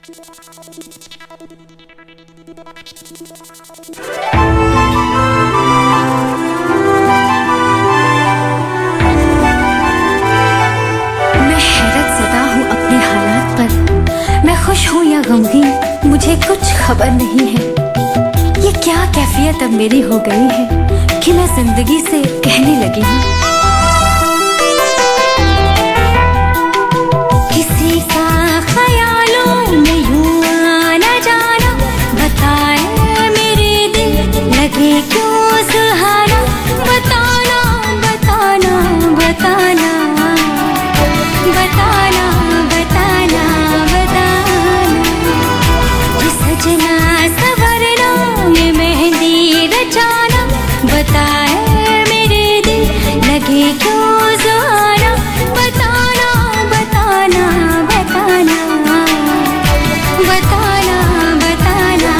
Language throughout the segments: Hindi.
खुश हूँ या गमगीन मुझे कुछ खबर नहीं है। ये क्या कैफियत अब मेरी हो गई है कि मैं जिंदगी से कहने लगी हूँ, किसी का ख्यालों में यूं आना जाना, बताए मेरे दिल लगे क्यों सुहाना, बताना बताना बताना बताना बताना सजना सवरना में मेहंदी रचाना, बताए मेरे दिल लगे क्यों सुहाना, बताना बताना बताना बताना बताना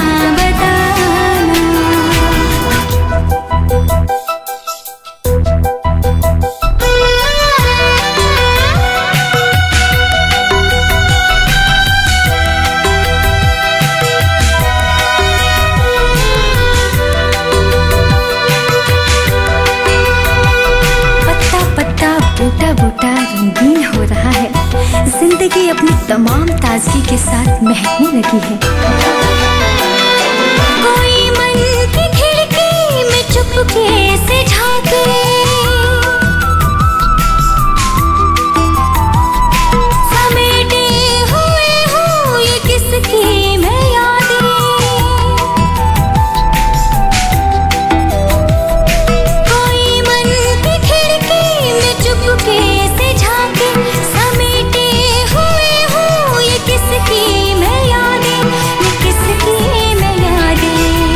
बूटा बूटा रंगीन हो रहा है, जिंदगी अपनी तमाम ताजगी के साथ महकने लगी है। कोई मन की खिड़की में चुपके से झांके, समेटे हुए हूँ ये किसकी मैं यादें, कोई मन की खिड़की में चुपके से झांके, समेटे हुए हूँ ये किसकी मैं यादें, ये किसकी मैं यादें।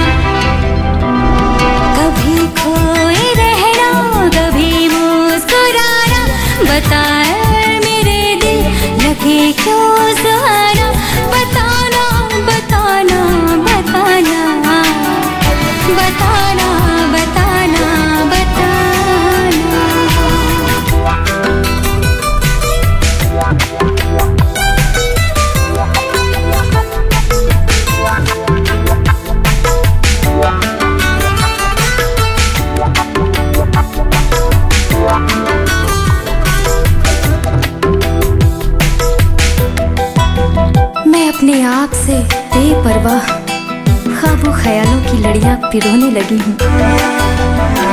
कभी खोए रहना कभी मुस्कुराना, बताए मेरे दिल लगे क्यों सुहाना, बताना बताना बताना बताना बताना बताना। मैं अपने आप से बेपरवाह ख्वाबों ख्यालों की लड़ियां पिरोने लगी हूँ।